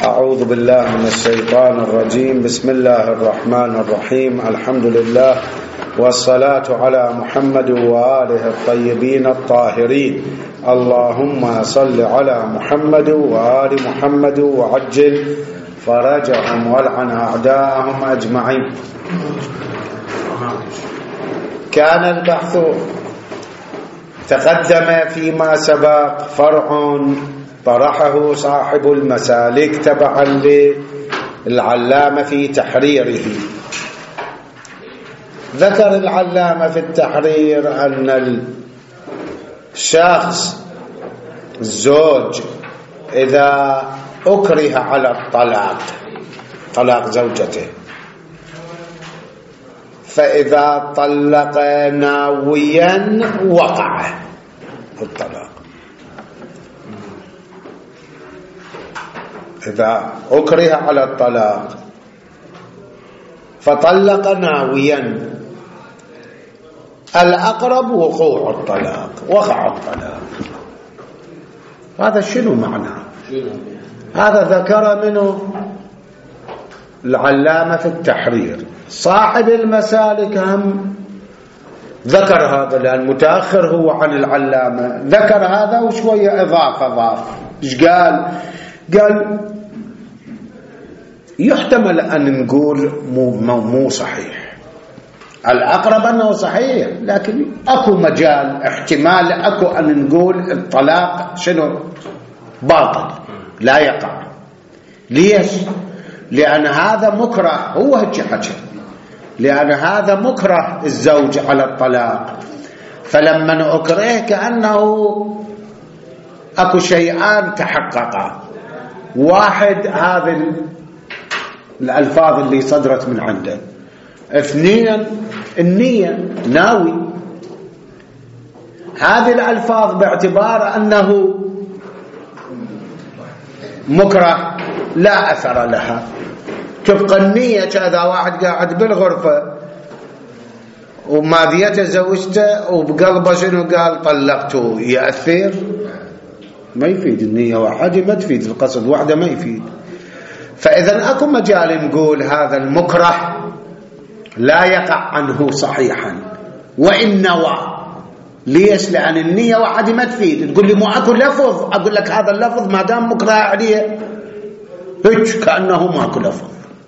أعوذ بالله من الشيطان الرجيم. بسم الله الرحمن الرحيم. الحمد لله والصلاة على محمد وآله الطيبين الطاهرين. اللهم صل على محمد وآل محمد وعجل فرجهم والعن أعداءهم أجمعين. كان البحث تقدم فيما سبق فرع طرحه صاحب المسالك تبعا للعلامة في تحريره. ذكر العلامة في التحرير أن الشخص الزوج إذا أكره على الطلاق، طلاق زوجته، فإذا طلق ناويا وقع الطلاق. إذا أكره على الطلاق فطلق ناويا، الأقرب وقوع الطلاق، وقع الطلاق. هذا شنو معناه؟ هذا ذكر منه العلامة في التحرير. صاحب المسالك هم ذكر هذا، لأن متأخر هو عن العلامة، ذكر هذا وشوية إضاف. إيش قال؟ قال يحتمل أن نقول مو صحيح، الأقرب أنه صحيح، لكن أكو مجال احتمال أكو أن نقول الطلاق شنو؟ باطل لا يقع. ليش؟ لأن هذا مكره، هو هيك حكى، لأن هذا مكره الزوج على الطلاق، فلما أكره كأنه أكو شيئان تحققا. واحد، هذه الألفاظ اللي صدرت من عنده. اثنين، النية، ناوي. هذه الألفاظ باعتبار أنه مكره لا أثر لها، تبقى النية. كذا واحد قاعد بالغرفة وما ديته زوجته وبقلبه شنو قال؟ طلقته، يأثر؟ ما يفيد. النية واحدة ما تفيد، القصد واحدة ما يفيد. فإذا أكو مجال نقول هذا المكره لا يقع عنه صحيحا وإن نوى. ليش؟ لأن النية واحدة ما تفيد. تقول لي مو أكو لفظ، أقول لك هذا اللفظ ما دام مكره عليه هيك كأنه ما أكو لفظ.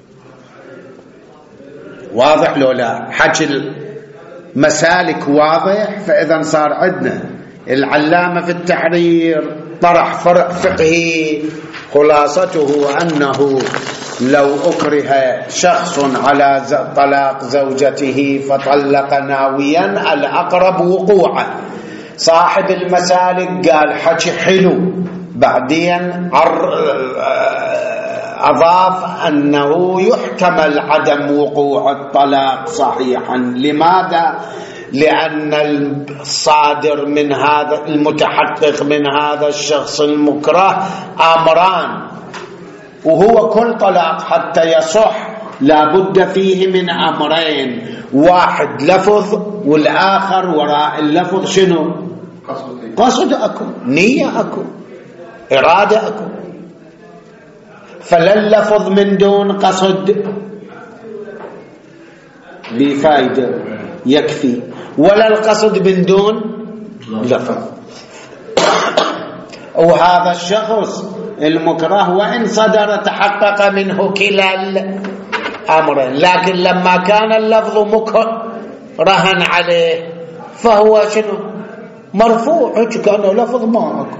واضح لو لا؟ حكي المسالك واضح. فإذا صار عندنا العلامة في التحرير طرح فرع فقهي، خلاصته أنه لو أكره شخص على طلاق زوجته فطلق ناويا الأقرب وقوعا. صاحب المسالك قال حكي حلو، بعدين أضاف أنه يحتمل عدم وقوع الطلاق صحيحا. لماذا؟ لأن الصادر من هذا المتحقق من هذا الشخص المكره أمران، وهو كل طلاق حتى يصح لابد فيه من أمرين. واحد لفظ، والآخر وراء اللفظ شنو؟ قصد أكو، نية أكو، إرادة أكو. فلا اللفظ من دون قصد بفائدة يكفي، ولا القصد من دون لفظ. وهذا الشخص المكره وإن صدر تحقق منه كلا الأمرين، لكن لما كان اللفظ مكرها عليه فهو شنو؟ مرفوع، كأنه لفظ ما أكو.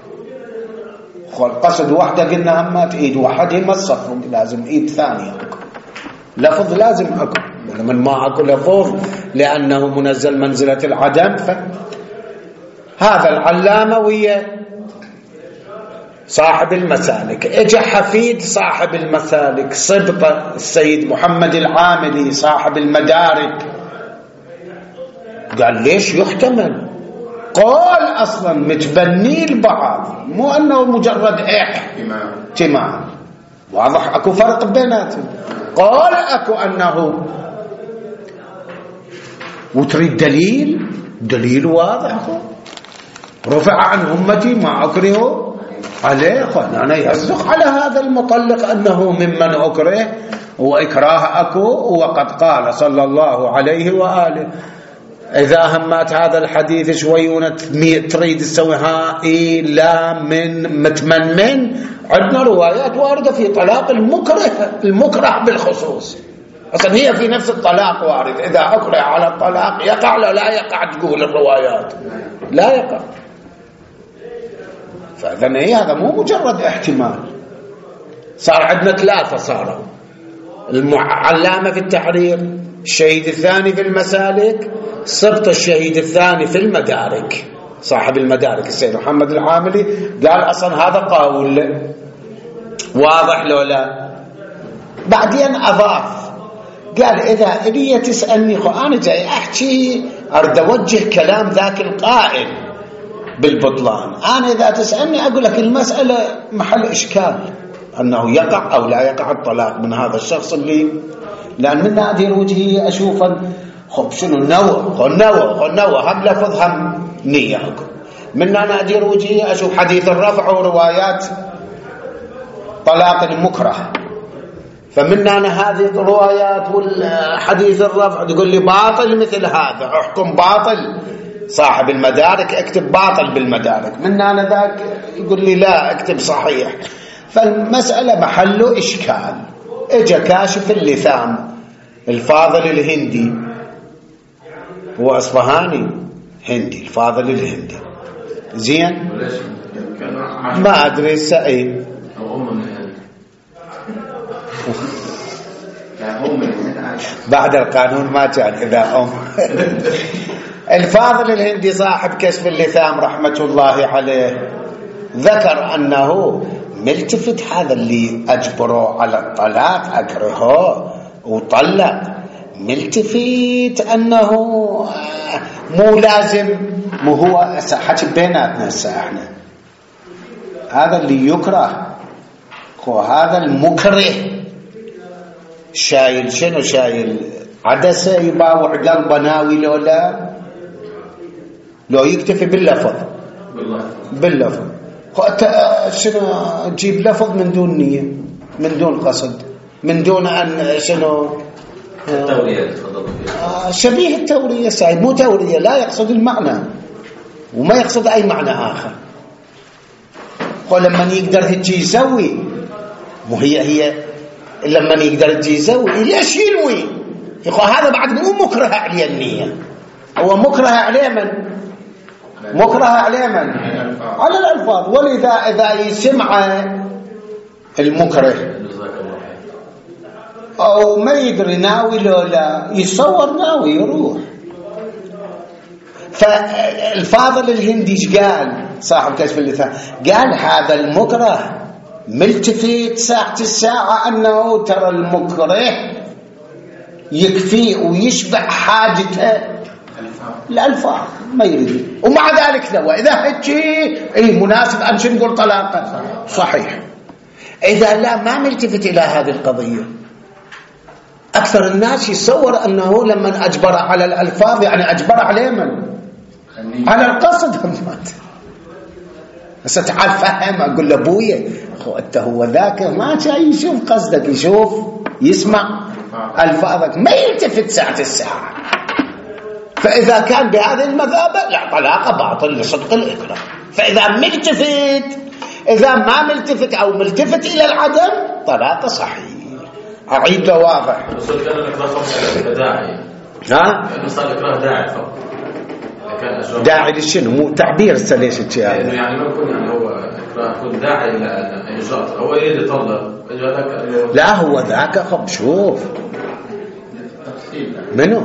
قصد واحدة قلنا هم ما تأيد، واحدة ما تصفر، لازم إيد ثانية أكو. لفظ لازم أكو، من ما أكو لفظ لأنه منزل منزلة العدم. هذا العلامة ويا صاحب المسالك. اجى حفيد صاحب المسالك صبطة السيد محمد العاملي صاحب المدارك، قال ليش يحتمل؟ قال أصلا متبني البعض، مو أنه مجرد احتمال. واضح أكو فرق بيناتهم. قال أكو أنه، وتريد دليل واضح، رفع عن أمتي ما أكرهه عليه أنا يصدق على هذا المطلق أنه ممن أكره، وإكراه أكو، وقد قال صلى الله عليه وآله إذا همت هذا الحديث شوي تريد تسويها لا من متمن. عندنا روايات واردة في طلاق المكره بالخصوص، أصلا هي في نفس الطلاق وارد، إذا أكره على الطلاق يقع لا يقع، تقول الروايات لا يقع. فإذن هذا مو مجرد احتمال، صار عندنا 3 صاروا: العلامة في التحرير، الشهيد الثاني في المسالك، سبط الشهيد الثاني في المدارك، صاحب المدارك السيد محمد العاملي قال أصلا هذا قول واضح لو لا. بعدين أضاف قال إذا إلي تسألني أنا جاي أحكي أرد أوجه كلام ذاك القائل بالبطلان، أنا إذا تسألني أقول لك المسألة محل إشكال أنه يقع أو لا يقع الطلاق من هذا الشخص اللي، لأن من نادر وجهي أشوفا خب شنو النوى هم لفظ هم نية. من أنا أدير وجهي أشوف حديث الرفع وروايات طلاق المكره، فمن أنا هذه الروايات والحديث الرفع تقول لي باطل مثل هذا، أحكم باطل. صاحب المدارك اكتب باطل بالمدارك، من أنا ذاك يقول لي لا اكتب صحيح. فالمسألة محله إشكال. اجا كاشف اللثام الفاضل الهندي، هو أصفهاني هندي، الفاضل الهندي زين، ما أدري السعيد بعد القانون ما كان إذا الفاضل الهندي صاحب كشف اللثام رحمة الله عليه ذكر أنه ملتفت هذا اللي أجبره على الطلاق أكرهه وطلق، ملتفت أنه مو لازم، مو هو حكي بيناتنا احنا هذا اللي يكره، وهذا المكره شايل شنو؟ شايل عدسة يباوع قلبه ناوي لو يكتفي باللفظ شنو تجيب لفظ من دون نية، من دون قصد، من دون أن شنو التورية شبيه التورية سعيد، مو تورية، لا يقصد المعنى وما يقصد أي معنى آخر. لما يقدر هيك يسوي، مو هي لما يقدر هيك يسوي ليش ينوي؟ هذا بعد مو مكره عليه النية، هو مكره عليه من؟ مكره عليه من؟ على الألفاظ. ولذا إذا يسمع المكره أو ما يدري ناوي لا يصور ناوي يروح. فالفاضل الهندي قال صاحب كشف اللثام قال هذا المكره ملتفت ساعة الساعة أنه ترى المكره يكفي ويشبع حاجته الألفاظ ما يريد، ومع ذلك لو إذا هيك مناسب أمشي نقول طلاقة صحيح. إذا لا ما ملتفت إلى هذه القضية. أكثر الناس يصور أنه لما أجبر على الألفاظ يعني أجبر عليه من؟ على القصد. بس تعال فهم، أقول لأبويا أنت هو ذاك ما شيء يشوف قصدك، يشوف يسمع ألفاظك، ما يلتفت ساعة الساعة. فإذا كان بهذه المذابة لا طلاق باطل لصدق الإكراه. فإذا ملتفت، إذا ما ملتفت أو ملتفت إلى العدم طلاق صحيح. أعيد واضح. وصل كان الإكراه فقط داعي. ها؟ صار الإكراه داعي فقط. داعي للشنو؟ مو تعبير ليش الشيء هذا؟ يعني ما يكون يعني هو إكراه يكون داعي إلى إجراء، هو يريد يطلق. لا هو ذاك خب شوف. منو؟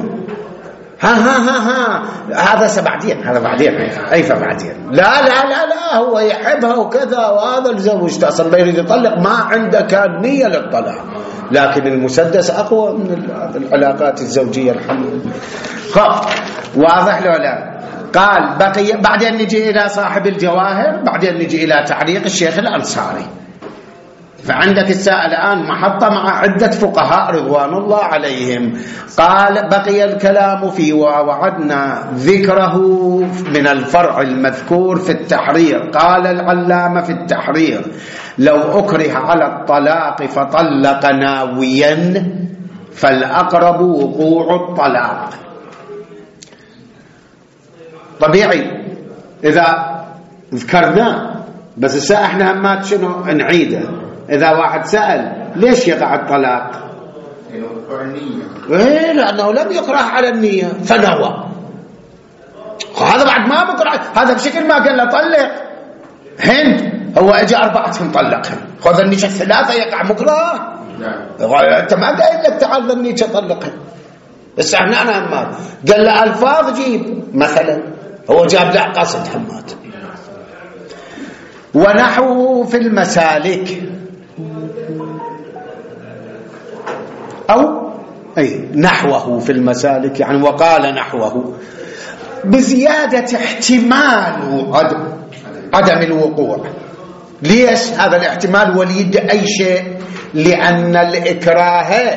ها هذا بعدين، هذا بعدين أي فبعدين. لا هو يحبها وكذا، وهذا الزوج أصلا لا يريد يطلق، ما عنده كان نية للطلاق، لكن المسدس أقوى من العلاقات الزوجية الحمد لله. واضح له لا؟ قال بقي. بعدين نجي إلى صاحب الجواهر، بعدين نجي إلى تعليق الشيخ الأنصاري. فعندك السائل الآن محطة مع عدة فقهاء رضوان الله عليهم. قال بقي الكلام فيه ووعدنا ذكره من الفرع المذكور في التحرير. قال العلامة في التحرير: لو أكره على الطلاق فطلق ناويا فالأقرب وقوع الطلاق. طبيعي إذا ذكرناه، بس الساعة احنا همات شنو نعيده. إذا واحد سأل ليش يقع الطلاق؟ إيه لأنه لم يكره على النية فنوى. هذا بعد ما بكره، هذا بشكل ما قال له طلق هند، هو اجى 4 مطلقها، خذ النية 3 يقع مكره. انت ما قايل لك تعال ذنيك طلقها. بس احنا انا همات قال له الفاظ جيب مثلا، هو جاب له قصد همات. ونحوه في المسالك، أو أي نحوه في المسالك، يعني وقال نحوه بزيادة احتمال عدم الوقوع. ليش هذا الاحتمال وليد أي شيء؟ لأن الإكراه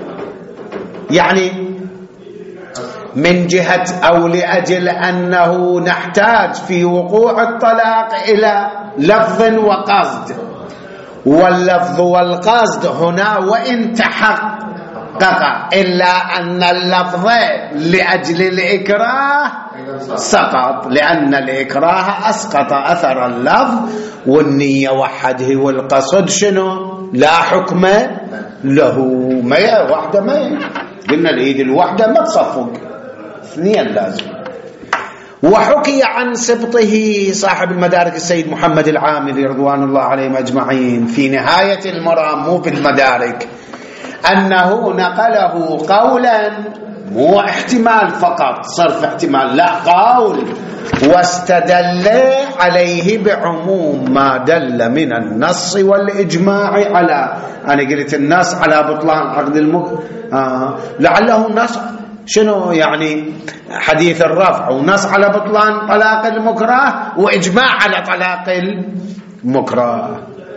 يعني من جهة أو لأجل أنه نحتاج في وقوع الطلاق إلى لفظ وقصد، واللفظ والقصد هنا وإن تحقق إلا أن اللفظ لأجل الإكراه سقط، لأن الإكراه أسقط أثر اللفظ، والنية وحده والقصد شنو؟ لا حكم له. ما واحدة، ما قلنا الإيد الواحدة ما تصفق، 2 لازم. وحكي عن سبطه صاحب المدارك السيد محمد العاملي رضوان الله عليهم أجمعين في نهاية المرام، مو في المدارك، أنه نقله قولا، مو احتمال فقط صرف احتمال، لا قول، واستدل عليه بعموم ما دل من النص والإجماع على، أنا قلت النص على بطلان عقد لعله النص شنو يعني حديث الرفع، ونص على بطلان طلاق المكره، وإجماع على طلاق المكره.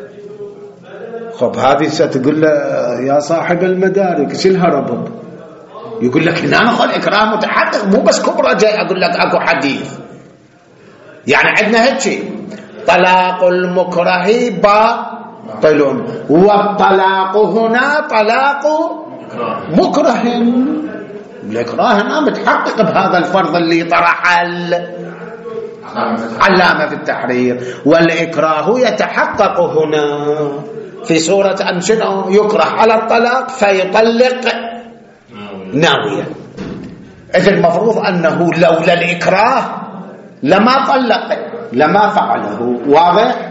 خب هذه ستقول له يا صاحب المدارك ايش الهرب؟ يقول لك هنا ناخذ إكراه متحقق، مو بس كبرى جاي أقول لك أكو حديث. يعني عندنا هيك شيء، طلاق المكره باطل، والطلاق هنا طلاق مكره. الإكراه هنا متحقق بهذا الفرض اللي طرح العلامة في التحرير، والإكراه يتحقق هنا في صورة أن شنو يكره على الطلاق فيطلق ناويا. إذن المفروض أنه لولا الإكراه لما طلق، لما فعله. واضح؟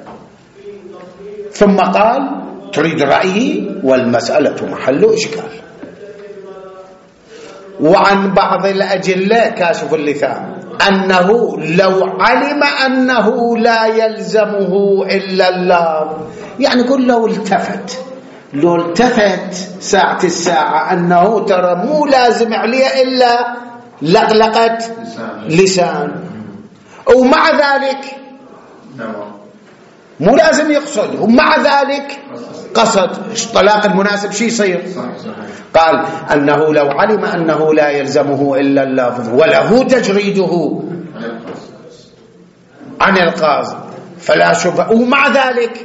ثم قال تريد رأيي والمسألة محل إشكال. وعن بعض الأجلاء كاشف اللثام أنه لو علم أنه لا يلزمه إلا الله، يعني قل لو التفت ساعة الساعة أنه ترى مو لازم عليه إلا لقلقة لسان، ومع ذلك مو لازم يقصد، ومع ذلك قصد، طلاق المناسب شي يصير؟ قال أنه لو علم أنه لا يلزمه إلا اللفظ وله تجريده عن القاصد فلا شبهة، ومع ذلك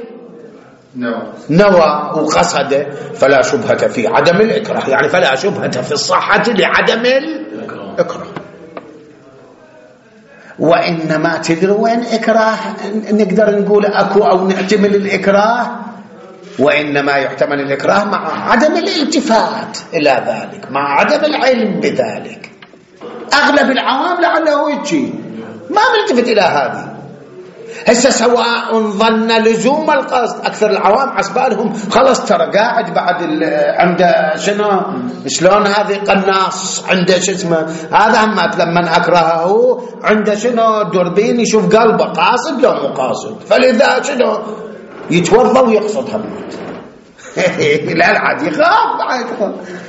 نوى وقصد فلا شبهة في عدم الإكراه، يعني فلا شبهة في الصحة لعدم الإكراه. وإنما تدري وين إكراه نقدر نقول أكو أو نحتمل الإكراه؟ وإنما يحتمل الإكراه مع عدم الالتفات إلى ذلك، مع عدم العلم بذلك. أغلب العوام لعله يجي ما ملتفت إلى هذه. هسه سواء ظن لزوم القصد، أكثر العوام عسبالهم خلص ترى قاعد بعد عنده شنو شلون هذه قناص عنده شو اسمه هذا همات لما أكرهه عنده شنو دوربين يشوف قلبه قاصد لو مو قاصد، فلذا شنو يتوضا ويقصد همات لا العاد يخاف.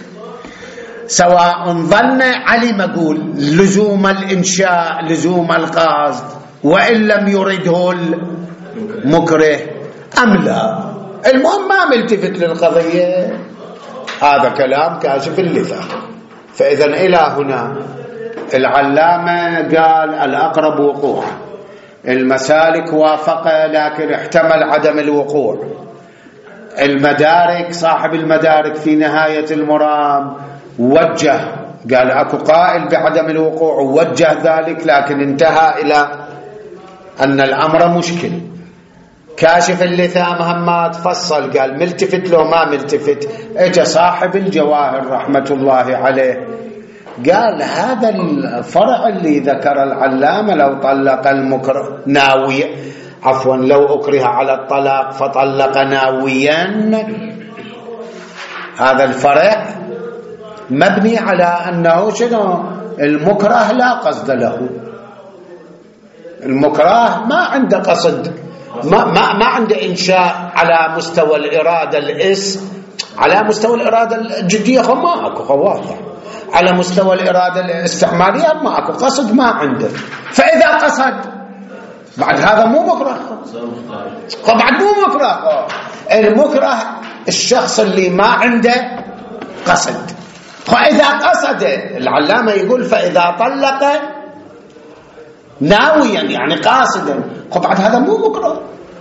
سواء ظن علم قول لزوم الإنشاء لزوم القصد وإن لم يرده المكره أم لا. المهم ما ملتفت للقضية، هذا كلام كاشف اللثام. فإذا إلى هنا العلامة قال الأقرب وقوع، المسالك وافق لكن احتمل عدم الوقوع، المدارك صاحب المدارك في نهاية المرام وجه، قال أكو قائل بعدم الوقوع ووجه ذلك، لكن انتهى إلى أن الأمر مشكل. كاشف اللثام همات فصل، قال ملتفت لو ما ملتفت. اجى صاحب الجواهر رحمة الله عليه قال هذا الفرع اللي ذكر العلامة لو طلق المكره ناويا، عفوا لو أكره على الطلاق فطلق ناويا، هذا الفرع مبني على أنه شنو؟ المكره لا قصد له، المكره ما عنده قصد، ما عنده إنشاء على مستوى الإرادة على مستوى الإرادة الجدية ما أكو واضح، على مستوى الإرادة الاستعمالية ما أكو قصد، ما عنده. فإذا قصد بعد هذا مو مكره، بعد مو مكره. المكره الشخص اللي ما عنده قصد. فإذا قصد العلامة يقول فإذا طلق ناويا يعني قاصدا، بعد هذا مو مكره.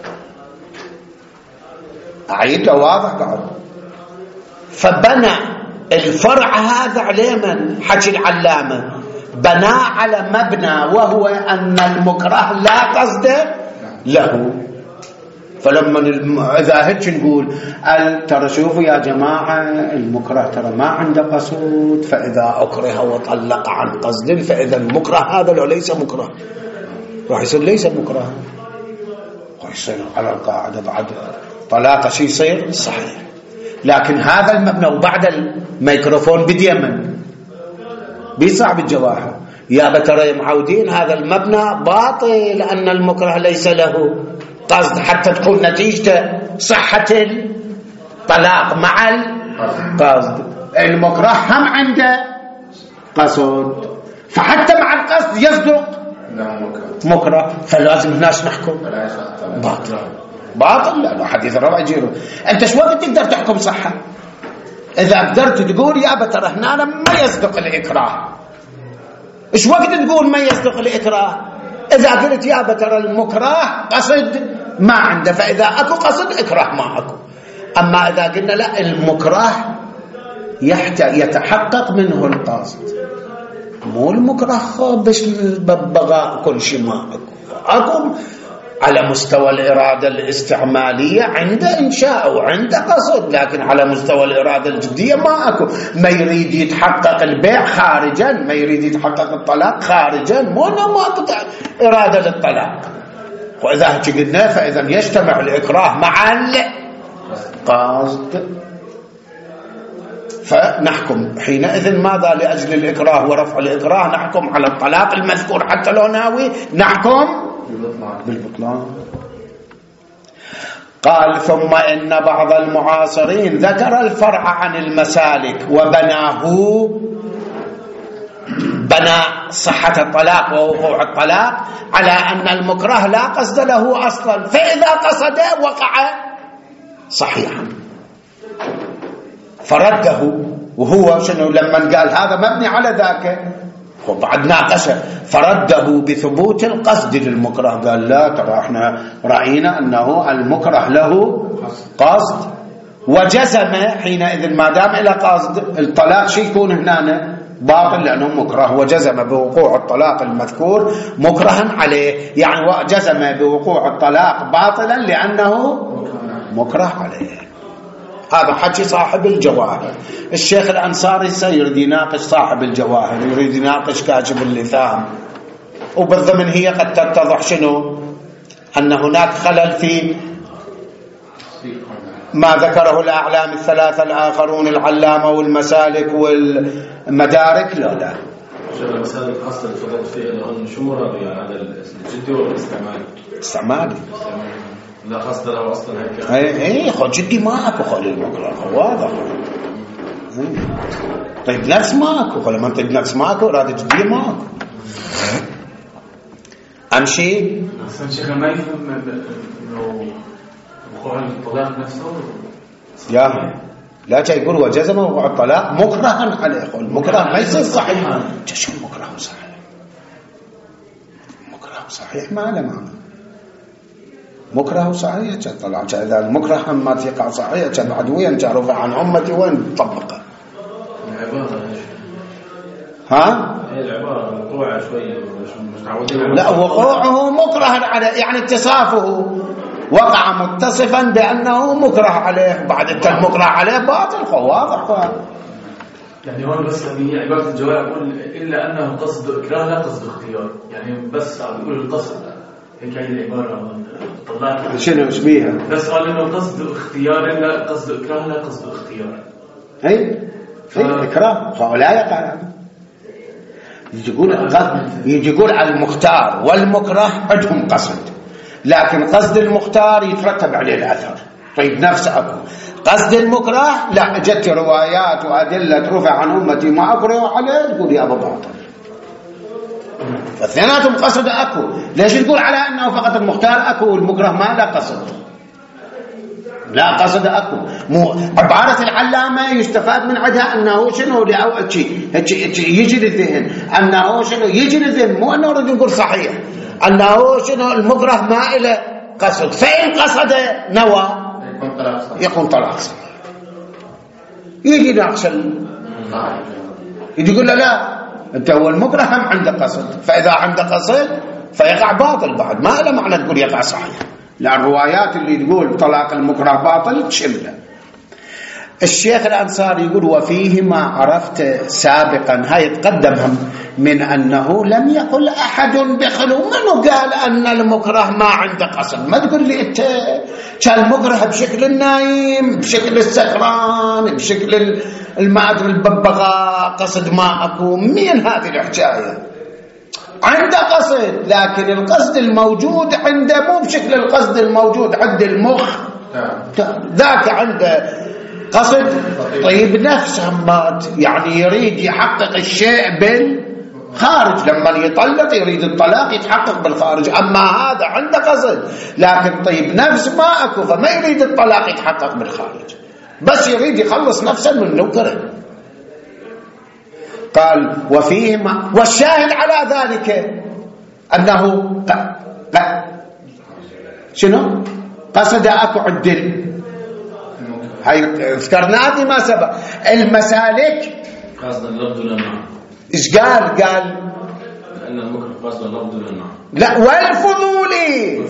أعيد واضح بعد. فبنى الفرع هذا عليه من حكي العلامة، بنى على مبنى وهو أن المكره لا قصد له. فلما إذا هيك نقول ترى شوفوا يا جماعة المكره ترى ما عنده قصد، فإذا أكره وطلق عن قصد فإذا المكره هذا لو ليس مكره راح يصير ليس مكره، راح يصير على القاعدة بعد طلاق شيء يصير صحيح. لكن هذا المبنى وبعد الميكروفون بديمن بيصعب الجواهر يا ترى معودين هذا المبنى باطل لأن المكره ليس له قصد، حتى تكون نتيجته صحة الطلاق مع القصد. المكره هم عنده قصد، فحتى مع القصد يصدق مكره، فلازم الناس نحكم باطل. لا حديث الرابع يجيره. انت شو وقت تقدر تحكم صحة؟ اذا قدرت تقول يا ترى هنا ما يصدق الاكراه، ايش وقت تقول ما يصدق الاكراه؟ اذا قلت يا ترى المكره قصد ما عنده، فاذا اكو قصد اكراه ما اكو. اما اذا قلنا لا المكره يتحقق منه القصد، مو المكره بس بغاء كل شيء ما اكو على مستوى الإرادة الاستعمالية عنده إنشاء وعنده قصد، لكن على مستوى الإرادة الجدية ما أكو. ما يريد يتحقق البيع خارجا، ما يريد يتحقق الطلاق خارجا، مو ما قطع إرادة للطلاق. وإذا قلنا فإذا يجتمع الإكراه مع القصد، فنحكم حينئذ ماذا لأجل الإكراه ورفع الإكراه نحكم على الطلاق المذكور حتى لو ناوي، نحكم بالبطلان. قال ثم إن بعض المعاصرين ذكر الفرع عن المسالك بنى صحة الطلاق ووقوع الطلاق على أن المكره لا قصد له أصلا، فإذا قصد وقع صحيحا، فرده. وهو شنو لما قال هذا مبني على ذاك وبعد ناقشه، فرده بثبوت القصد للمكره. قال لا ترى احنا رأينا أنه المكره له قصد، وجزم حينئذ ما دام إلى قصد الطلاق شيء يكون هنا باطل لأنه مكره، وجزم بوقوع الطلاق المذكور مكرها عليه، يعني جزم بوقوع الطلاق باطلا لأنه مكره عليه. هذا حكي صاحب الجواهر. الشيخ الأنصاري يريد يناقش صاحب الجواهر، يريد يناقش كاشف اللثام، وبالضمن هي قد تتضح شنو أن هناك خلل في ما ذكره الأعلام الثلاثة الآخرون العلامة والمسالك والمدارك. لا المسالك أصلا الفضل فيه أنه شو مراد يعني هذا الجدي والاستعمالي؟ استعمالي لا قصد له اصلا هيك. اي خو جدي ما اكو خلي المكره واضح. طيب نفس ما اكو، لما انت نفس ما اكو اراده جديه ما اكو. امشي اصلا شيخ ما يفهم انه وقوع الطلاق نفسه يا لا يقول وجزم وقوع الطلاق مكرها عليه. المكره ما يصير صحيح. شو المكره صحيح؟ مكره صحيح ما له معنى. مكره صحيح طلع إذا المكره ما تقع صحيح بعد وين رفع عن أمتي وين تطبقه؟ ها؟ هي العبارة وقوعها شوية مش متعودين. لا وقوعه مكره عليه يعني اتصافه وقع متصفا بأنه مكره عليه. بعد المكره عليه باطل واضح. يعني هون بس هي عبارة الجواب يقول إلا أنه قصد إكراه لا قصد اختيار. يعني بس بيقول القصد هيك هي العبارة طلعت شنو ايش بيها؟ بس قال إنه قصد اختيار لا قصد إكراه لا قصد اختيار. أي إكراه فلا يقع. يجي يقول على المختار والمكره عندهم قصد، لكن قصد المختار يترتب عليه الأثر. طيب نفس أكو قصد المكره لا جت روايات وأدلة رفع عن أمتي ما أكره عليه تقول يا أبو باطل. فاثنيناتهم قصد أكو. ليش تقول على أنه فقط المختار أكو والمكره ما لا قصد؟ لا قصد أكو. عبارة العلامة يستفاد من عدها أنه شنو يجي للذهن أنه شنو يجي للذهن مو أنه نريد نقول صحيح أنه شنو المكره ما إلى قصد. فإن قصد نوى يكون طلاق. يجي ناقش يجي يقول له لا أنت هو المكره هم عنده قصد، فإذا عنده قصد فيقع باطل بعد ما له معنى تقول يقع صحيح. لا الروايات اللي تقول طلاق المكره باطل تشمله. الشيخ الأنصاري يقول وفيه ما عرفت سابقا. هاي تقدمهم من أنه لم يقل أحد بخلو. منه قال أن المكره ما عنده قصد؟ ما تقول لي أنت كان المكره بشكل النايم بشكل السكران بشكل المعدر الببغاء قصد ما أكو. مين هذه الحكاية؟ عنده قصد لكن القصد الموجود عنده مو بشكل القصد الموجود عند المخ. ذاك عنده قصد طيب نفس همات يعني يريد يحقق الشيء بالخارج. لما يطلق يريد الطلاق يتحقق بالخارج. أما هذا عنده قصد لكن طيب نفس ما أكو فما يريد الطلاق يتحقق بالخارج بس يريد يخلص نفسه من نكره. قال وفيه ما والشاهد على ذلك أنه شنو قصد أكو عدل. هاي ذكرناه ما سبق المسالك قصد اللفظ للمعنى. إيش قال لأن المكره قصد اللفظ للمعنى. لا والفضولي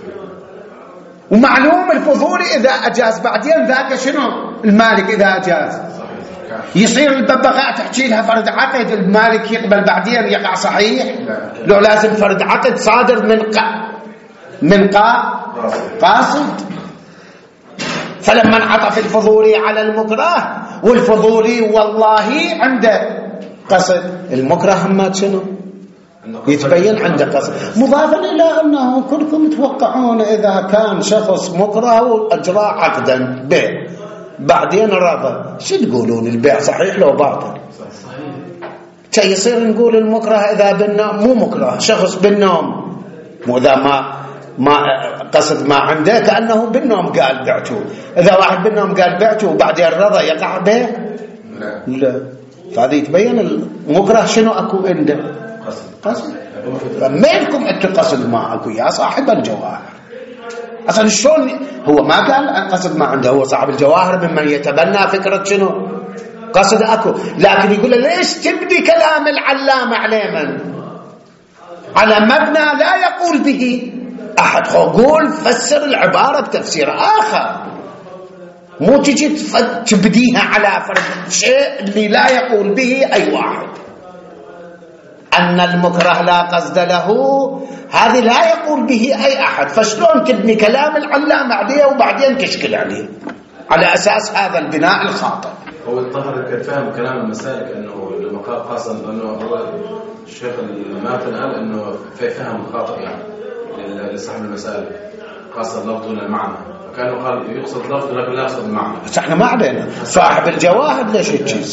ومعلوم الفضولي إذا أجاز بعدين ذاك شنو المالك إذا أجاز يصير الببغاء تحكي لها فرد عقد المالك يقبل بعدين يقع صحيح. لو لازم فرد عقد صادر من قاصد. فلما انعطف الفضولي على المكره والفضولي والله عنده قصد المكره هم شنو يتبين عنده قصد. مضافا إلى أنه كلكم تتوقعون إذا كان شخص مكره وأجرى عقدا بيع بعدين رضى شو تقولون البيع صحيح لو باطل؟ صحيح. يصير نقول المكره إذا بالنوم مو مكره شخص بالنوم مو إذا ما قصد ما عنده كأنه بالنوم قال بعته. إذا واحد بالنوم قال بعته وبعدين رضى يقع بيع؟ لا. فهذا يتبين المكره شنو أكو عنده قصد. فما لكم أنتم قصد ما أكو يا صاحب الجواهر. أصلا شلون هو ما قال قصد ما عنده. هو صاحب الجواهر ممن يتبنى فكرة شنو قصد أكو. لكن يقول ليش تبدي كلام العلامة على على مبنى لا يقول به أحد. قول فسر العبارة بتفسير آخر مو تجي تبديها على فرد شيء اللي لا يقول به أي واحد. أن المكره لا قصد له هذه لا يقول به أي أحد. فشلون تبني كلام العلامة عليه وبعدين تشكل عليه على أساس هذا البناء الخاطئ. هو الطاهر كان فاهم كلام المسالك أنه لما قال قاصد أنه هو الشيخ الماتن قال أنه فهم خاطئ يعني لصاحب المسالك قاصد لفظ دون المعنى. فكانوا قال يقصد لفظ لكن لا يقصد المعنى. بس احنا ما علينا صاحب الجواهر ليش يتشيسه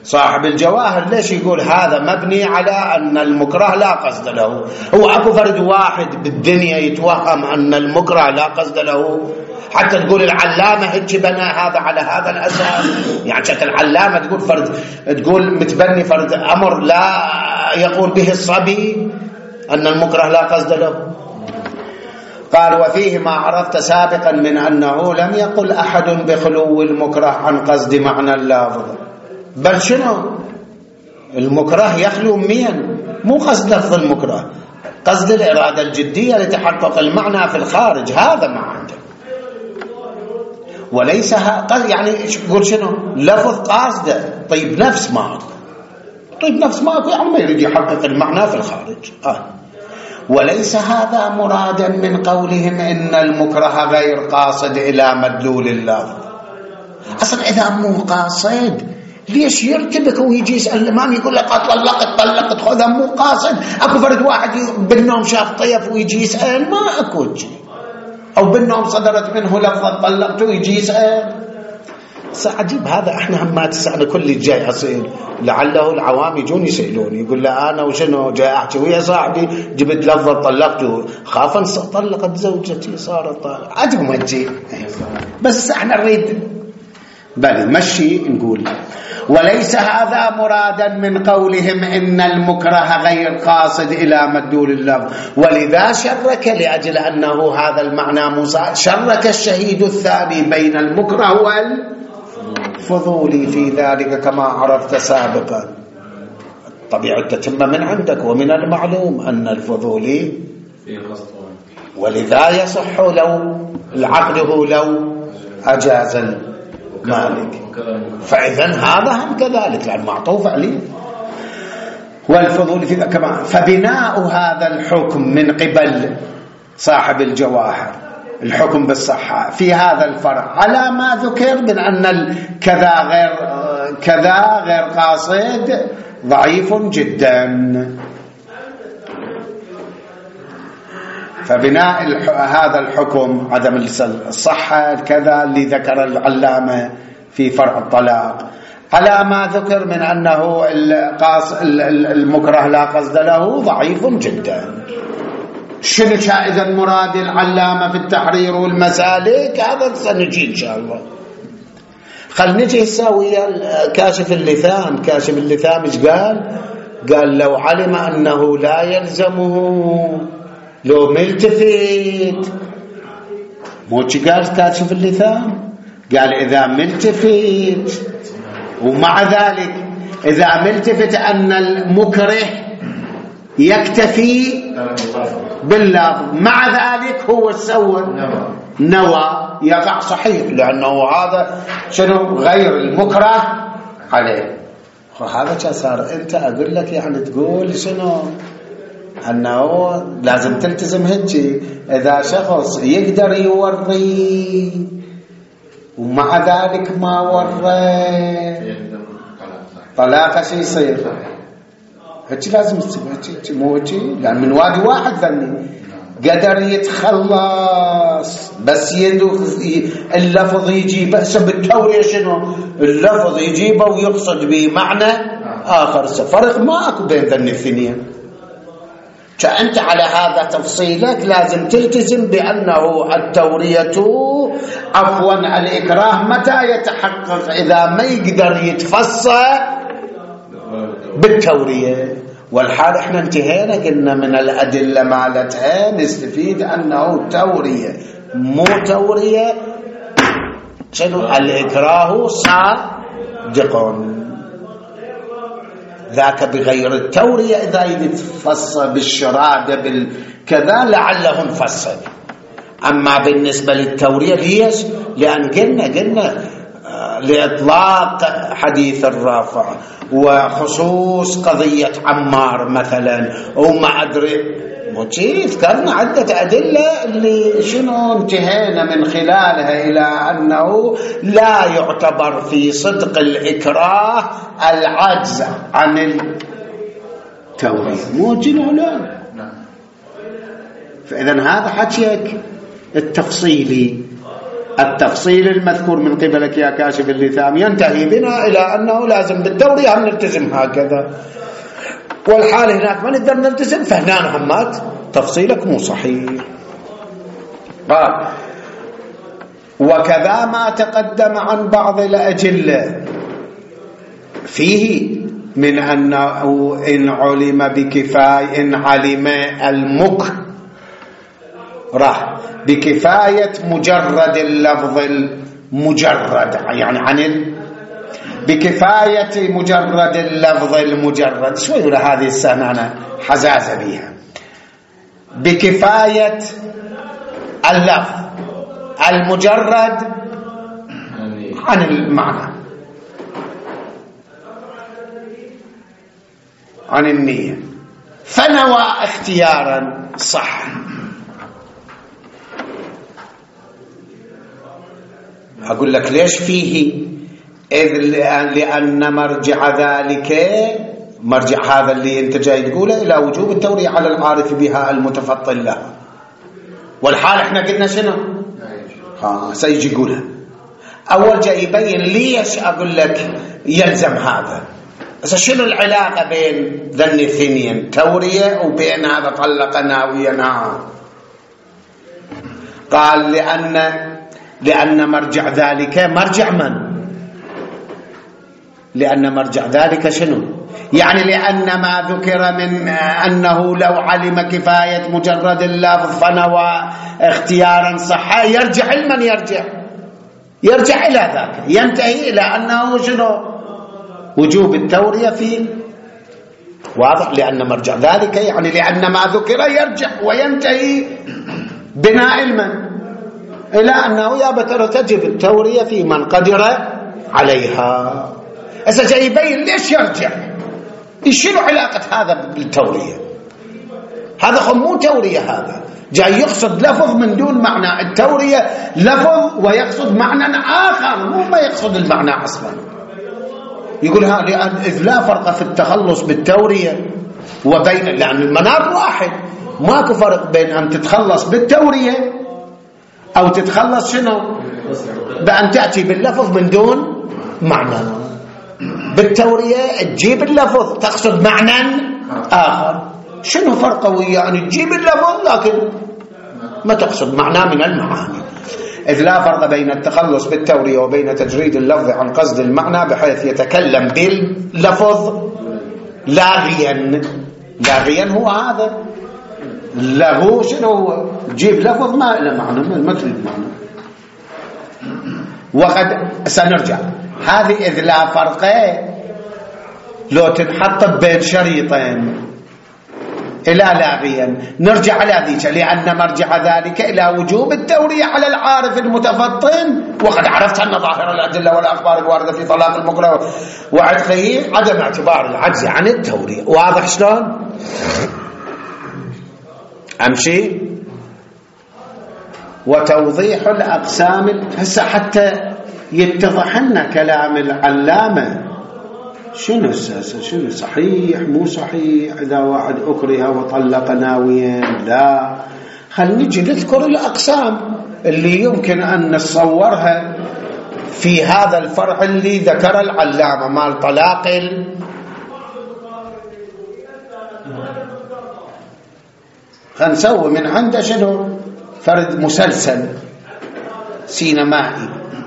صاحب الجواهر ليش يقول هذا مبني على أن المكره لا قصد له؟ هو أكو فرد واحد بالدنيا يتوهم أن المكره لا قصد له؟ حتى تقول العلامة هيك بنى هذا على هذا الأساس، يعني شكل العلامة تقول فرد، تقول متبني فرد أمر لا يقول به الصبي أن المكره لا قصد له. قال وفيه ما عرفت سابقا من أنه لم يقل أحد بخلو المكره عن قصد معنى اللافظ، بل شنو المكره يخلو مين؟ مو قصد لفظ المكره، قصد الإرادة الجدية لتحقق المعنى في الخارج، هذا ما عنده. وليس يعني يقول شنو لفظ قاصده، طيب نفس ماكو، طيب نفس ماكو يعني ما يريد يحقق المعنى في الخارج. وليس هذا مرادا من قولهم إن المكره غير قاصد إلى مدلول اللفظ. أصلا إذا مو قاصد ليش يرتبك ويجي يسأل الإمام يقول لك طلقت خذها مو قاصد؟ أكو فرد واحد بالنوم شاف طيف ويجي يسأل؟ ما أكو شيء. أو بالنوم صدرت منه لفظة طلقته ويجي يسأل؟ عجيب هذا. احنا هم ما تسألنا كل اللي جاي أصيل لعله العوام يجون يسألون يقول لا أنا وشنو جاي أحكي ويا صاحبي جبت لفظة طلقته خافا طلقت زوجتي صارت طالق. عجب ما تجي بس احنا نريد بل مشي نقول وليس هذا مرادا من قولهم إن المكره غير قاصد إلى مدلول اللفظ. ولذا شرك لأجل أنه هذا المعنى شرك الشهيد الثاني بين المكره والفضولي في ذلك كما عرفت سابقا. طبيعة تتم من عندك ومن المعلوم أن الفضولي ولذا يصح لو العقده لو أجاز المالك، فإذا هذا هم كذلك لأن معطوف عليه. والفضول في كما فبناء هذا الحكم من قبل صاحب الجواهر الحكم بالصحة في هذا الفرع على ما ذكر من أن كذا غير قاصد ضعيف جدا. فبناء هذا الحكم عدم الصحة كذا اللي ذكر العلامة في فرع الطلاق على ما ذكر من أنه المكره لا قصد له ضعيف جدا. شنو إذا مراد العلامة في التحرير والمسالك هذا سنجي إن شاء الله. خل نجي نسوي كاشف اللثام. كاشف اللثام إيش قال؟ قال لو علم أنه لا يلزمه لو ملتفت مو قال كاشف اللثام؟ قال إذا ملتفت ومع ذلك إذا ملتفت أن المكره يكتفي باللفظ مع ذلك هو سوى نوى يقع صحيح لأنه هذا شنو غير المكره عليه. هذا صار أنت أقول لك يعني تقول شنو أنه لازم تلتزم هيك. إذا شخص يقدر يوري ومع ذلك ما ورى طلاق شيء يصير هيك لازم هيك مو هيك لأن من وادي واحد ثاني قدر يتخلص بس اللفظ يجيبه بالتورية شنو اللفظ يجيبه ويقصد به معنى آخر فرق ما أكو بين ذن الاثنين. فأنت على هذا تفصيلك لازم تلتزم بأنه التورية عفوا الإكراه متى يتحقق إذا ما يقدر يتفصل بالتورية. والحال احنا انتهينا قلنا من الأدلة مالتها نستفيد أنه تورية مو تورية شنو الإكراه صادق ذاك بغير التورية إذا يتفصل بالشرادة بالكذا لعله انفصل. أما بالنسبة للتورية ليش؟ لأن قلنا لإطلاق حديث الرافع وخصوص قضية عمار مثلا وما أدري موجي ذكرنا عدة أدلة اللي شنو انتهينا من خلالها إلى أنه لا يعتبر في صدق الإكراه العجز عن التورية موجي ولا. فإذا هذا حكيك التفصيلي التفصيل المذكور من قبلك يا كاشف اللثام ينتهي بنا إلى أنه لازم بالتورية هم نلتزم هكذا، والحال هناك ما نقدر نلتزم، فهنا همات تفصيلك مو صحيح. قال وكذا ما تقدم عن بعض الأجلة فيه من أنه إن علم بكفاية، إن علم المكره بكفاية مجرد اللفظ المجرد، يعني عن بكفاية مجرد اللفظ المجرد، شوي ولا هذه السنة أنا حزازة بيها، بكفاية اللفظ المجرد عن المعنى، عن النية، فنوى اختيارا صح. أقول لك ليش فيه؟ إذ لأن مرجع ذلك، مرجع هذا اللي أنت جاي تقوله إلى وجوب التورية على العارف بها المتفطن لها، والحال احنا قلنا شنو؟ سيجي يقولها. أول جاي يبين ليش أقول لك يلزم هذا. شنو العلاقة بين ذن الاثنين تورية وبين هذا طلق ناويا؟ قال لأن مرجع ذلك مرجع من؟ لأن مرجع ذلك شنو؟ يعني لأن ما ذكر من أنه لو علم كفاية مجرد اللفظ فنوى اختيارا صحا، يرجع لمن يرجع إلى ذاك، ينتهي إلى أنه شنو؟ وجوب التورية فيه. واضح؟ لأن مرجع ذلك يعني لأن ما ذكر يرجع وينتهي بناء المن إلى أنه يا بتر تجب التورية في من قدر عليها. إذا جاي يبين ليش يرجع، شنو علاقة هذا بالتورية؟ هذا مو تورية، هذا جاي يقصد لفظ من دون معنى. التورية لفظ ويقصد معنى آخر، مو ما يقصد المعنى أصلا. يقول إذ لا فرق في التخلص بالتورية وبين، لأن المناط واحد، ماكو فرق بين أن تتخلص بالتورية أو تتخلص شنو؟ بأن تأتي باللفظ من دون معنى. بالتورية تجيب اللفظ تقصد معنى آخر، شنو فرقه وياه؟ يعني تجيب اللفظ لكن ما تقصد معنى من المعاني. إذ لا فرق بين التخلص بالتورية وبين تجريد اللفظ عن قصد المعنى، بحيث يتكلم باللفظ لاغيا. لاغيا هو هذا لغو، شنو هو؟ جيب لفظ ما له معنى، ما تريد معنى. وقد سنرجع هذه إذ لا فرق لو تنحط بين شريطين إلى لاغيا، نرجع على ذيك، لأن مرجع ذلك إلى وجوب التورية على العارف المتفطن. وقد عرفت أن ظاهر الأدلة والأخبار الواردة في طلاق المكره وعتقه عدم اعتبار العجز عن التورية. واضح شلون؟ أمشي. وتوضيح الأقسام، هسه حتى يتضح لنا كلام العلامة شنو صحيح مو صحيح. إذا واحد أكره وطلق ناويا، لا، خلينا نجي نذكر الأقسام اللي يمكن أن نتصورها في هذا الفرع اللي ذكر العلامة مال طلاق خلينا نسوي من عنده شنو؟ فرد مسلسل سينمائي،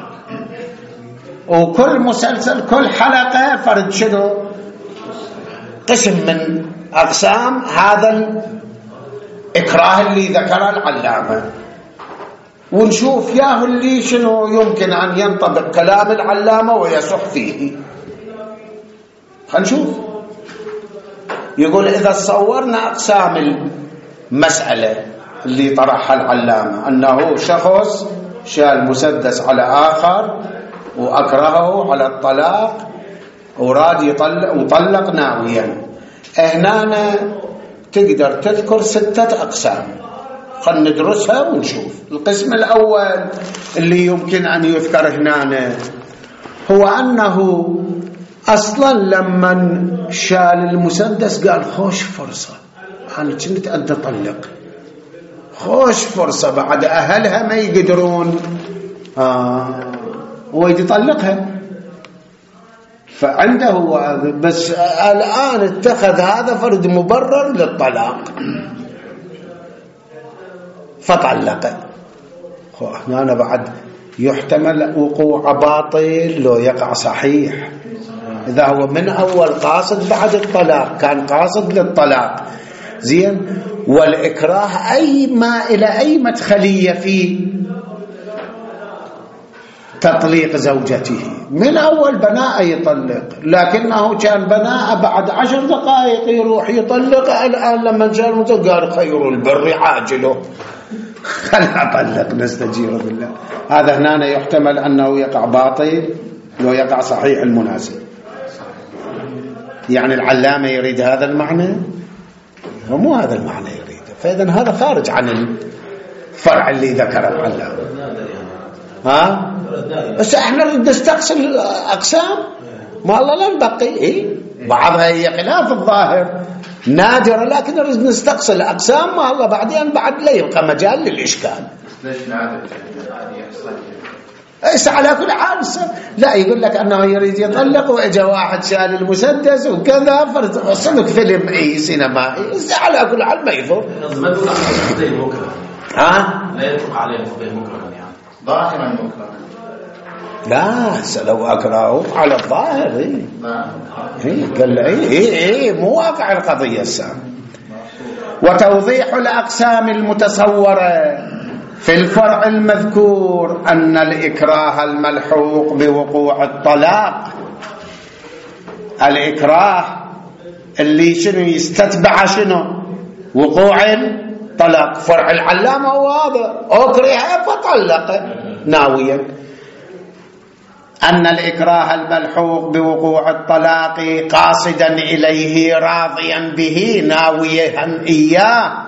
وكل مسلسل كل حلقة فرد شنو؟ قسم من أقسام هذا الإكراه اللي ذكر العلامة، ونشوف ياهو اللي شنو يمكن أن ينطبق كلام العلامة ويصح فيه. خلينا نشوف. يقول إذا صورنا أقسام المسألة اللي طرحها العلامة، أنه شخص شال مسدس على آخر وأكرهه على الطلاق وراد يطلق ناويا، هنا تقدر تذكر 6 أقسام. خلنا ندرسها ونشوف. القسم الأول اللي يمكن أن يذكر هنا هو أنه أصلا لما شال المسدس قال خوش فرصة، أنا كنت أنت طلق، خوش فرصة بعد أهلها ما يقدرون هو يطلقها، فعنده بس الآن اتخذ هذا فرد مبرر للطلاق فطلقه. هنا بعد يحتمل وقوع باطل لو يقع صحيح. إذا هو من أول قاصد بعد الطلاق كان قاصد للطلاق زين، والإكراه أي ما إلى أي مدخلية في تطليق زوجته، من أول بناء يطلق، لكنه كان بناء بعد 10 دقائق يروح يطلق. الآن لما جاء الموت قال خير البر عاجله، خلنا أطلق نستجير بالله. هذا هنا يحتمل أنه يقع باطل لو يقع صحيح المناسب. يعني العلامة يريد هذا المعنى ومو هذا المعنى يريده، فإذن هذا خارج عن الفرع اللي ذكر العلامة. بس احنا نريد نستقصي الأقسام، ما الله لا نبقي بعضها هي خلاف الظاهر نادرة، لكن نريد نستقصي الأقسام ما الله بعدين بعد لا يبقى مجال للإشكال. ليش نعرف ليس على كل حال لا يقول لك أنه يريد يطلق وإجا واحد شال المسدس وكذا فرصدك فيلم سينمائي، على كل حال ما يضر. ما يقول عليه فقه مكره، لا يطلق عليه فقه مكره يعني ظاهرا مكره. لا لو أكرهه على الظاهر قال مو واقع القضية السابقة. وتوضيح الأقسام المتصورة في الفرع المذكور أن الإكراه الملحوق بوقوع الطلاق، الإكراه اللي شنو يستتبع شنو وقوع الطلاق. فرع العلامة هو هذا، أكره فطلق ناويا. أن الإكراه الملحوق بوقوع الطلاق قاصدا إليه راضيا به ناويا إياه،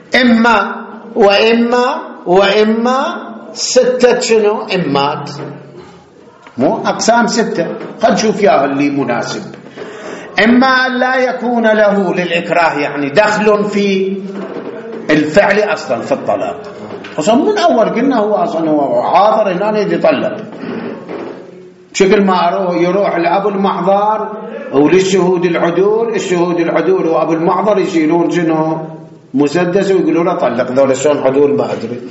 وإما 6 شنو إمات، مو أقسام 6 قد شوف ياه اللي مناسب. إما أن لا يكون له للإكراه يعني دخل في الفعل أصلا في الطلاق، أصلا من أول قلنا هو أصلا هو حاضر هنا يطلق، بشكل ما يروح لأبو المحضر وللشهود العدول، الشهود العدول وأبو المحضر يشيلون شنو مسدس ويقولون له طلق. ذول شلون عدول ما أدري.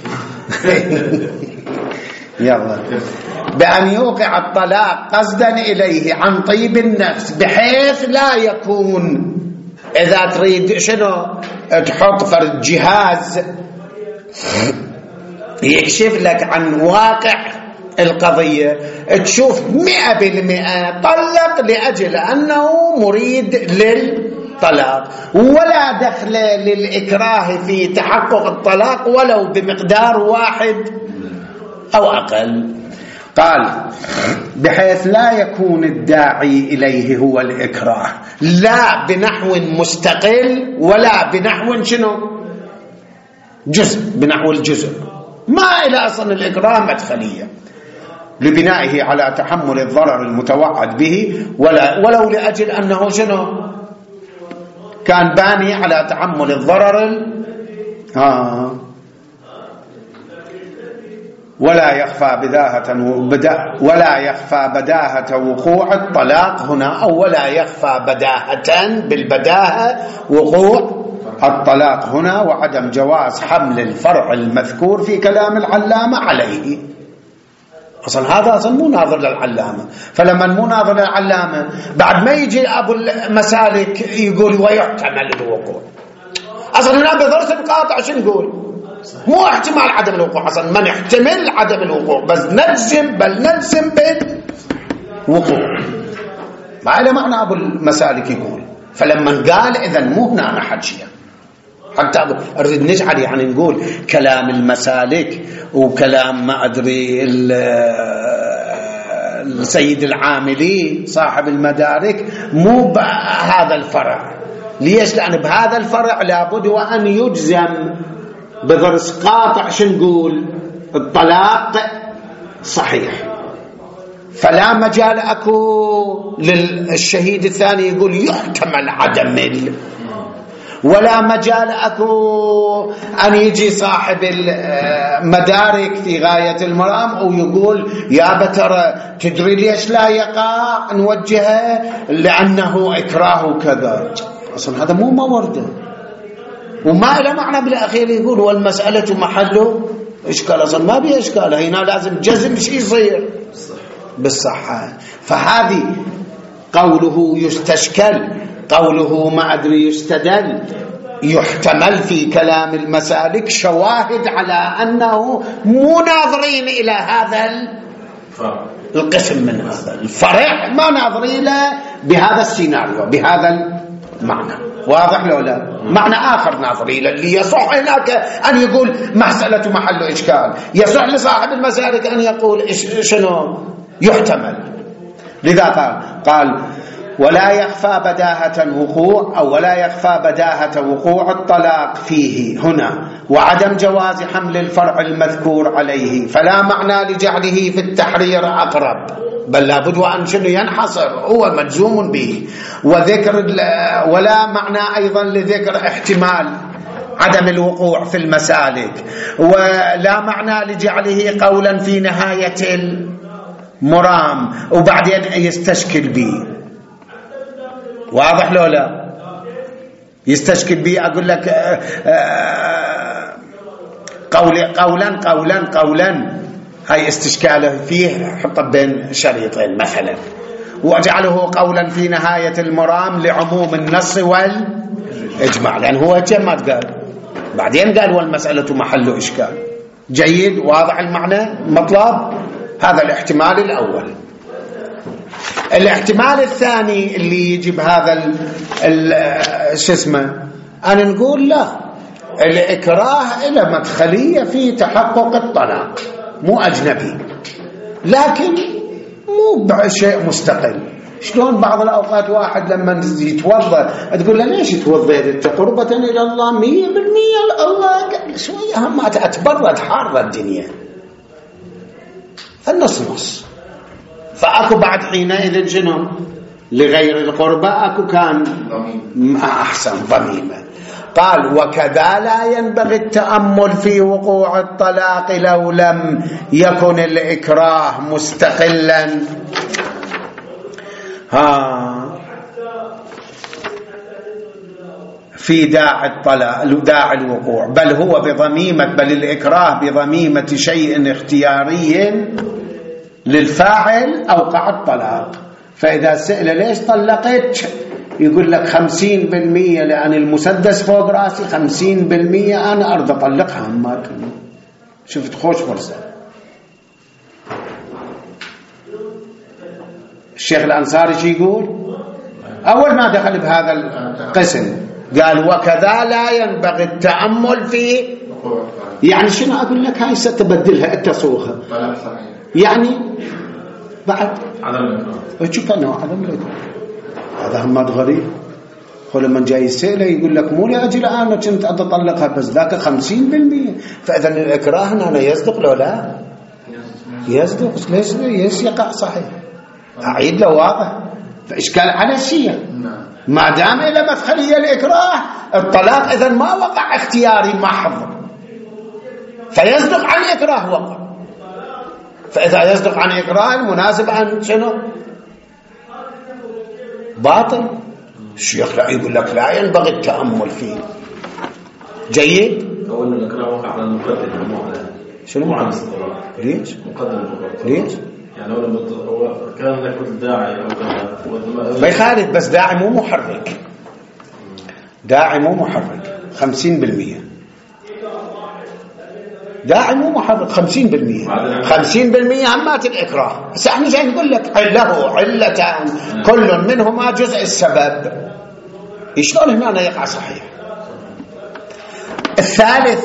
يلا بأن يوقع الطلاق قصدا إليه عن طيب النفس، بحيث لا يكون إذا تريد شنو تحط فرد جهاز يكشف لك عن واقع القضية، تشوف 100% طلق لأجل أنه مريد للطلاق، ولا دخل للإكراه في تحقق الطلاق ولو بمقدار 1 أو أقل. قال بحيث لا يكون الداعي إليه هو الإكراه لا بنحو مستقل ولا بنحو شنو جزء، بنحو الجزء ما إلى أصلا الإكراه مدخلية لبنائه على تحمل الضرر المتوعد به، ولو لأجل أنه شنو كان باني على تحمل الضرر ولا يخفى بداهة وقوع الطلاق هنا، أو ولا يخفى بداهة بالبداهة وقوع الطلاق هنا، وعدم جواز حمل الفرع المذكور في كلام العلامة عليه. أصلا هذا أصلا مو ناظر للعلامة، فلما مو ناظر للعلامة بعد ما يجي أبو المسالك يقول ويحتمل الوقوع، أصلا هنا بضرس القاطع شو نقول؟ مو احتمال عدم الوقوع، أصلا ما نحتمل عدم الوقوع بس نجزم، بل نجزم بالوقوع، ما إلى معنى أبو المسالك يقول. فلما قال إذن مو هنا أحد شيء، حتى أريد نجعل يعني نقول كلام المسالك وكلام ما أدري السيد العاملي صاحب المدارك مو بهذا الفرع. ليش؟ لأن بهذا الفرع لابد وأن يجزم بضرس قاطع شو نقول الطلاق صحيح، فلا مجال أكو للشهيد الثاني يقول يحتمل عدم ولا مجال أكو أن يجي صاحب المدارك في غاية المرام ويقول يا بترى تدري ليش لا يقع نوجهه لأنه إكراه كذا. أصلا هذا مو مورده وما له معنى. بالأخير يقول والمسألة محله إشكال. أصلا ما بيه إشكال، هنا لازم جزم شيء يصير بالصحة. فهذه قوله يستشكل، قوله ما أدري يستدل، يحتمل في كلام المسالك شواهد على أنه مو ناظرين إلى هذا القسم من هذا الفرع، ما ناظرين بهذا السيناريو بهذا المعنى. واضح لو لا؟ معنى آخر ناظرين اللي يصح هناك أن يقول مسألة محل إشكال، يصح لصاحب المسالك أن يقول شنو يحتمل. لذا قال ولا يخفى بداهة وقوع أو ولا يخفى بداهة وقوع الطلاق فيه هنا وعدم جواز حمل الفرع المذكور عليه، فلا معنى لجعله في التحرير أقرب، بل لابد أن شنو ينحصر هو مجزوم به. وذكر ولا معنى أيضا لذكر احتمال عدم الوقوع في المسالك، ولا معنى لجعله قولا في نهاية المرام وبعدين يستشكل به. واضح لو لا؟ يستشكل به أقول لك قولا هاي استشكاله فيه حط بين شريطين مثلا، واجعله قولا في نهاية المرام لعموم النص والإجماع، لأن هو ما قال بعدين قال والمسألة محل إشكال. جيد، واضح المعنى مطلب. هذا الاحتمال الأول. الاحتمال الثاني اللي يجب هذا شو اسمه أن نقول لا، الإكراه إلى مدخلية في تحقق الطلاق، مو أجنبي، لكن مو شيء مستقل. شلون بعض الأوقات واحد لما يتوضأ تقول له ليش توضأت؟ قربة إلى الله 100%. الله قال شوية هم أتبرد حارة الدنيا، النص نص. فأكو بعد حينئذ شنو لغير القربة أكو كان أحسن ضميمة. قال وكذا لا ينبغي التأمل في وقوع الطلاق لو لم يكن الإكراه مستقلا في داعي الطلاق داعي الوقوع، بل هو بضميمة، بل الإكراه بضميمة شيء اختياري للفاعل أوقع الطلاق. فإذا سئل ليش طلقت يقول لك 50% لأن المسدس فوق راسي، 50% أنا أرضى أطلقها. ما شفت خوش فرصة. الشيخ الأنصاري شي يقول أول ما دخل بهذا القسم قال وكذا لا ينبغي التأمل فيه. يعني شنو أقول لك؟ هاي ستبدلها التصوغها يعني بعد عدم الإكراه. شو كان عدم الإكراه؟ هذا هم غريب. ولما جاي يسأله يقول لك مو لأجل أنا كنت أتطلقها بس ذاك 50%. فإذا الإكراه هنا يصدق لو لا يصدق؟ ليش يقع صحيح؟ أعيد له واضح. فإشكال على الشيء ما دام إلى مدخلية الإكراه الطلاق إذا ما وقع اختياري محض، فيصدق عن الإكراه وقع. فإذا يصدق عن إكراه المناسب عن شنو؟ باطل. الشيخ لا يقول لك لا ينبغي التأمل فيه. جيد. أولا الإكراه وقع على المقدم مو على شنو؟ على الطلاق. ليش؟ مقدم. ليش؟ يعني أولا كان لك الداعي أو ما يخالف، بس داعي مو محرك. داعي مو محرك 50%. داعي مو محرك 50%. 50% همات الإكراه. بس احنا جاي نقول لك له علتان كل منهما جزء السبب. شلون هنا يقع صحيح؟ الثالث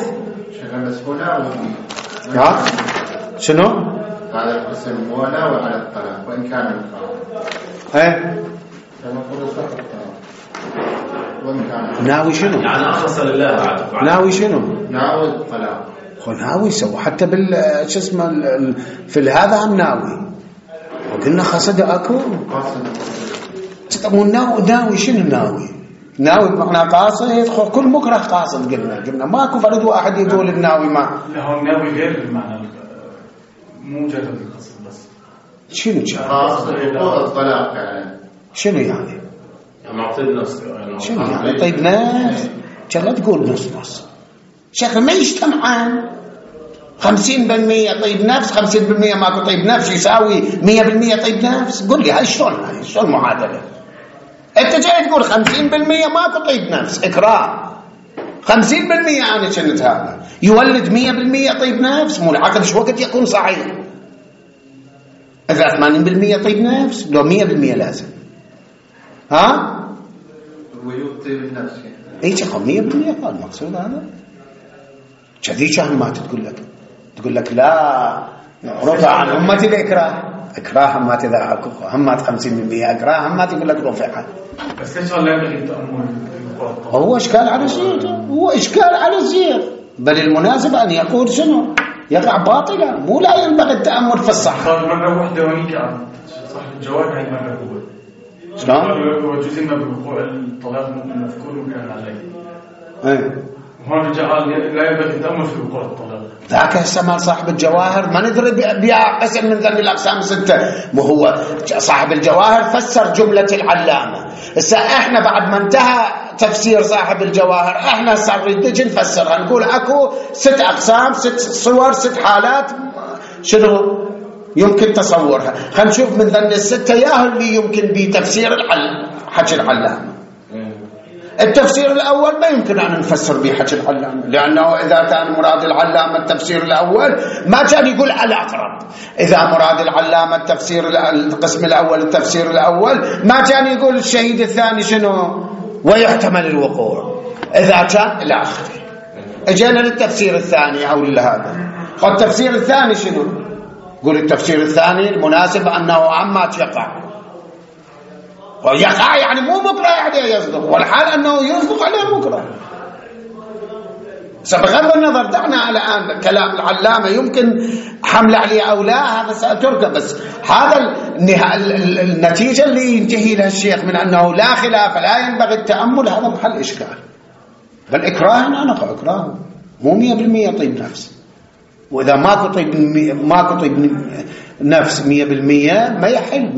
شنو؟ هذا القسم هو ناوي على الطلاق وإن كان الإكراه. فنقول صح الطلاق وإن كان ناوي شنو؟ يعني أخلص لله. ناوي شنو؟ ناوي الطلاق. ناوي سوى حتى شو اسمه في هذا هم ناوي. وقلنا خصد أكو. قاصد. طب ناوي شنو ناوي؟ ناوي بمعنى قاصد، كل مكره قاصد. قلنا ماكو فرد واحد يقول الناوي ما لا هو الناوي غير المعنى، مو مجرد القصد بس. شنو قاصد الطلاق يعني؟ شنو يعني؟ معطيب نفس شنو يعني طيب نفس؟ لا تقول نص نص، شكل ما يجتمعان. 50% طيب نفس، 50% ماكو طيب نفس يساوي 100% طيب نفس. قل لي هاي شلون معادلة؟ انت جاي تقول 50% ماكو طيب نفس إكراه، 50% أنا كنت هذا يولد 100% طيب نفس. مو العقد شو وقت يكون صحيح؟ إذا 80% طيب نفس لو 100% لازم ها وجود طيب النفس اي تقول 100% هذا المقصود. هذا كذي شهمات تقول لك لا رفع عن أمتي الإكراه. إكراه همات إذا أكو همات 50% إكراه همات يقول لك رفعها. بس ليش لا ينبغي التأمل؟ هو إشكال على الزير، هو إشكال على الزير. بل المناسب أن يقول شنو يقع باطلا، مو لا ينبغي التأمل في الصح. صار مرة واحدة ونيك صاحب الجواب هاي مرة هو شلون؟ هو جزء ما بوقوع الطلاق مذكور وكان عليه. وهون جعل لا ينبغي التأمل في وقوع الطلاق. ذاك هسه صاحب الجواهر ما ندري بها قسم من ذنب الأقسام 6. مو هو صاحب الجواهر فسر جملة العلامة. هسه احنا بعد ما انتهى تفسير صاحب الجواهر احنا هسه نريد نفسرها، نقول اكو 6 أقسام، 6 صور، 6 حالات شنو يمكن تصورها. خلينا نشوف من ذن ال6 ياهو اللي يمكن بتفسير حكي العلامة. التفسير الأول ما يمكن أن نفسر به حكي العلامة، لأنه إذا كان مراد العلامة التفسير الأول ما كان يقول على الأقرب. إذا مراد العلامة التفسير القسم الأول التفسير الأول ما كان يقول الشهيد الثاني شنو ويحتمل الوقوع. إذا كان إلى آخره اجينا للتفسير الثاني أو لهذا. التفسير الثاني شنو؟ قول التفسير الثاني المناسب أنه عمات يقع يعني مو مكره يعني يصدق، والحال أنه يصدق عليه مكره. بغض النظر دعنا على الآن كلام العلامة يمكن حمل عليه أو لا، هذا سأتركه. بس هذا النتيجة اللي ينتهي لها الشيخ من أنه لا خلاف لا ينبغي التأمل، هذا محل إشكال. بل إكراه أنا إكراه مو 100% طيب نفس. وإذا ماكو طيب نفس 100% ما يحل،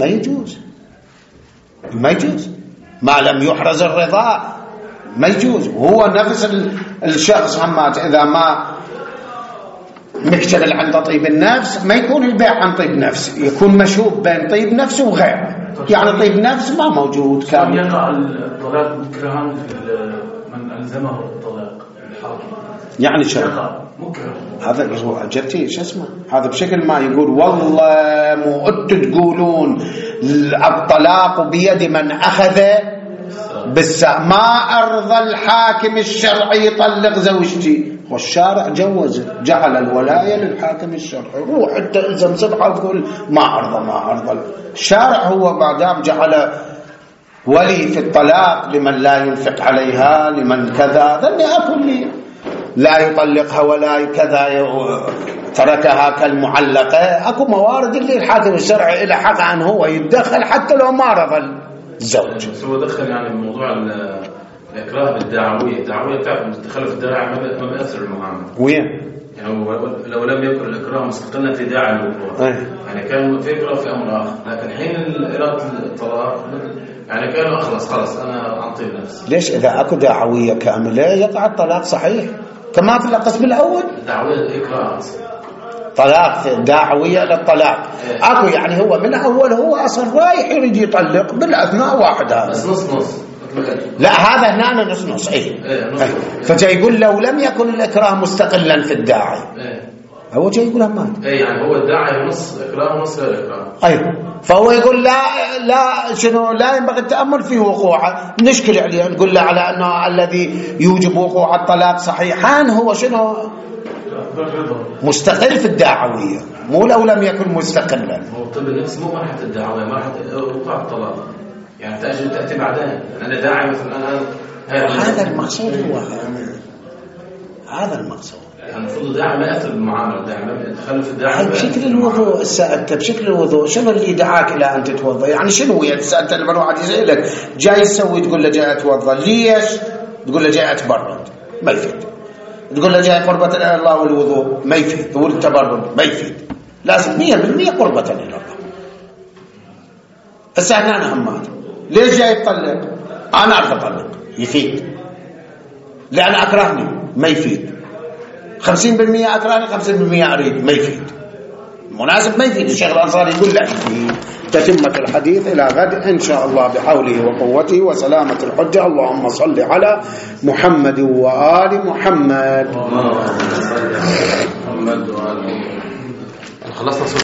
ما يجوز ما لم يحرز الرضا، ما يجوز. وهو نفس الشخص همات إذا ما مكتمل عند طيب النفس ما يكون البيع عن طيب نفس، يكون مشوب بين طيب نفس وغيره. يعني طيب نفس ما موجود كامل. يقع الطلاق مكرها من ألزمه الطلاق الحاكم يعني شو هذا هو جرتي شو اسمه هذا بشكل ما يقول والله مو انتم تقولون الطلاق بيد من أخذ ما أرضى الحاكم الشرعي يطلق زوجتي، والشارع جوز جعل الولاية للحاكم الشرعي. روح انت الزم سبحة وتقول ما أرضى. الشارع هو بعدام جعل ولي في الطلاق لمن لا ينفق عليها، لمن كذا ذني أكل لا يطلقها ولا كذا تركها كالمعلقة. أكو موارد اللي الحاكم الشرعي إلى حق أن هو يتدخل حتى لو ما رضى الزوج. هو دخل يعني موضوع الإكراه بالدعوية. الدعوية تعرف تخلف الداعي ما بيأثر المعاملة. وين؟ يعني لو لم يكن الإكراه مستقلا في داعي الوقوع يعني كان في إكراه في أمر آخر، لكن حين إرادة الطلاق يعني كانوا خلاص أنا أنطيب نفسي. ليش إذا أكو دعوية كاملة يقع الطلاق صحيح كما في القسم الأول؟ دعوية إكراه طلاق دعوية للطلاق أكو يعني هو من أول هو أصلا رايح يريد يطلق بالأثناء واحد هذا بس نص لا هذا هنا نص فجاي يقول لو لم يكن الإكراه مستقلا في الداعي هو جاي يقول ما يعني هو الداعي نص إكراه ونص غير إكراه. فهو يقول لا شنو لا ينبغي التأمل في وقوعه. نشكل عليه نقول له على أنه الذي يوجب وقوع الطلاق صحيحان هو شنو مستقل في الدعوية، مو لو لم يكن مستقلا. هو طب النفس مو مرحلة الدعوية، مرحلة وقوع الطلاق يعني تأتي بعدين. أنا داعي مثلا أنا هذا المقصود هو هذا المقصود. يعني المفروض داعي ما يأثر بالمعاملة، داعي ما يدخل في الداعي بشكل الوضوء. سألت بشكل الوضوء شنو اللي دعاك إلى أن تتوضأ؟ يعني شنو يعني سألت لما واحد يسألك جاي تسوي تقول له جاي أتوضأ ليش؟ تقول له جاي أتبرد، ما يفيد. تقول له جاي قربة إلى الله والوضوء، ما يفيد. والتبرد ما يفيد. لازم 100% قربة إلى الله. هسه أنا همات ليش جاي تطلق؟ أنا أعرف أطلق، يفيد. لأن أكرهني، ما يفيد. 50% أكرهني 50% أريد، ما يفيد. مناسب ما يفيد. الشيخ الأنصاري يقول لا يفيد. تتمة الحديث إلى غد إن شاء الله بحوله وقوته وسلامة الحجة. اللهم صل على محمد وآل محمد. خلصنا.